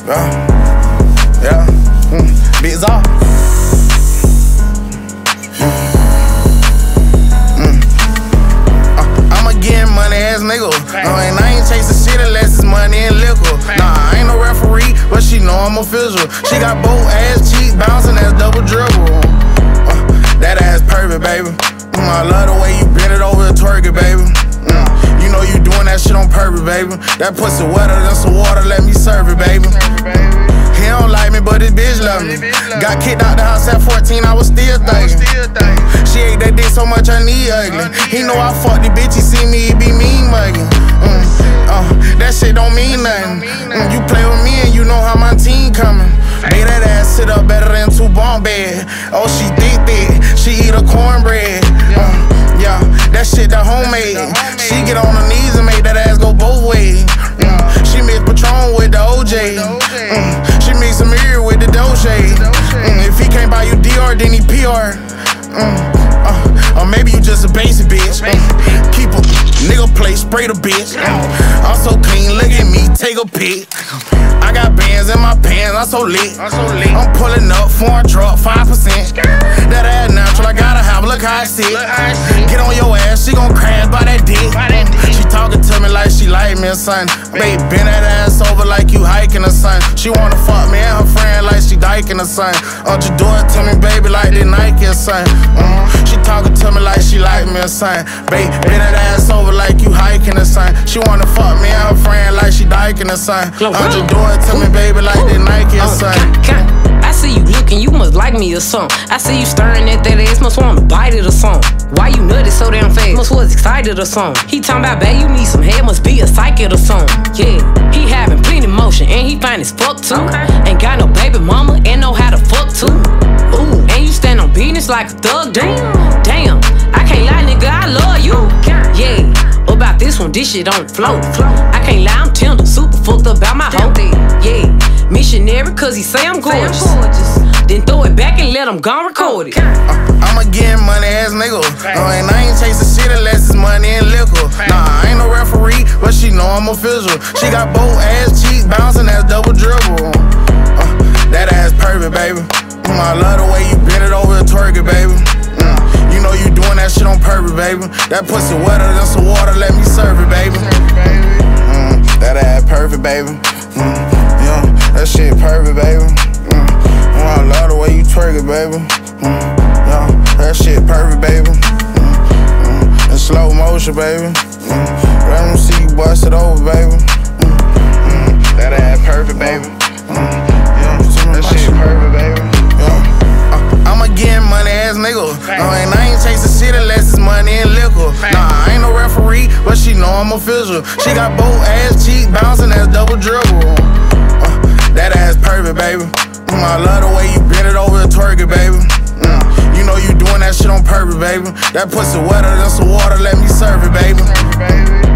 Yeah, Big Zaw. I'm a getting money ass nigga. And I ain't chasing shit unless it's money and liquor. Nah, I ain't no referee, but she know I'm official. She got both ass cheeks bouncing, that's double dribble. That ass perfect, baby. I love the way you bend it over and twerk it, baby. You know you doing that shit on purpose, baby. That pussy wetter than some water, let me serve it, baby. He don't like me, but his bitch love me. Got kicked out the house at 14, I was still thinking. She ate that dick so much I need ugly. He know I fuck the bitch, he see me, he be mean mugging. That shit don't mean nothing. You play with me and you know how my team coming. Made that ass sit up better than 2 bunk bed. Oh, she thick, she eat a cornbread. Yeah, that shit the homemade. She get on her knees and make that ass go both ways. She mix Patron with the OJ. She mix Amir with the Dolce. If he can't buy you DR, then he PR. Or maybe you just a basic bitch. Keep a nigga play, spray the bitch. I'm so clean, look at me, take a pic. I got bands in my pants, I'm so lit. I'm pulling up, foreign drop, 5%. That ass natural, I gotta have, look how I sit. Get on your ass, she gon' crash by that dick. She talking to me like she like me or something. Baby, bend that ass over like you hiking or something. She wanna fuck me and her friend like she diking or something. You do it to me, baby, like they Nike or something. She talking to me like she like me or something. Baby, bend that ass over like you hiking or something. She wanna fuck me and her friend like she diking or something. You do it to me, baby, like they Nike or something. I see you looking, you must like me or something. I see you staring at that ass, must wanna bite it or something. Why you nutty so damn fast? Must was excited or something. He talking about, babe, you need some head, must be a psychic or something. Yeah, he having plenty motion and he fine as fuck too. Ain't got no baby mama and know how to fuck too. Ooh, and you stand on business like a thug dude. Damn, I can't lie, nigga, I love you. Yeah, about this one, this shit on the float. I can't lie, I'm tender, super fucked up about my hoe. Yeah, missionary, cause he say I'm gorgeous. Then throw it back and let him go record it. I'm a getting money ass nigga. And I ain't chasing shit unless it's money and liquor. Nah, I ain't no referee, but she know I'm official. She got both ass cheeks bouncing, that's double dribble. That ass perfect, baby. I love the way you bend it over and twerk it, baby. You know you doing that shit on purpose, baby. That pussy wetter than some water, let me serve it, baby. That ass perfect, baby. Yeah, that shit perfect, baby. I love the way you twerk it, baby. Yeah, that shit perfect, baby. In slow motion, baby. Let them see you bust it over, baby. That ass perfect, baby. Yeah, that shit perfect, baby. I'm a getting money ass nigga. And I ain't chasing shit unless it's money and liquor. Nah, I ain't no referee, but she know I'm official. She got both ass cheeks bouncing, that's double dribble. That ass perfect, baby. I love the way you bend it over and twerk it, baby. You know you doing that shit on purpose, baby. That pussy wetter than some water, let me serve it, baby.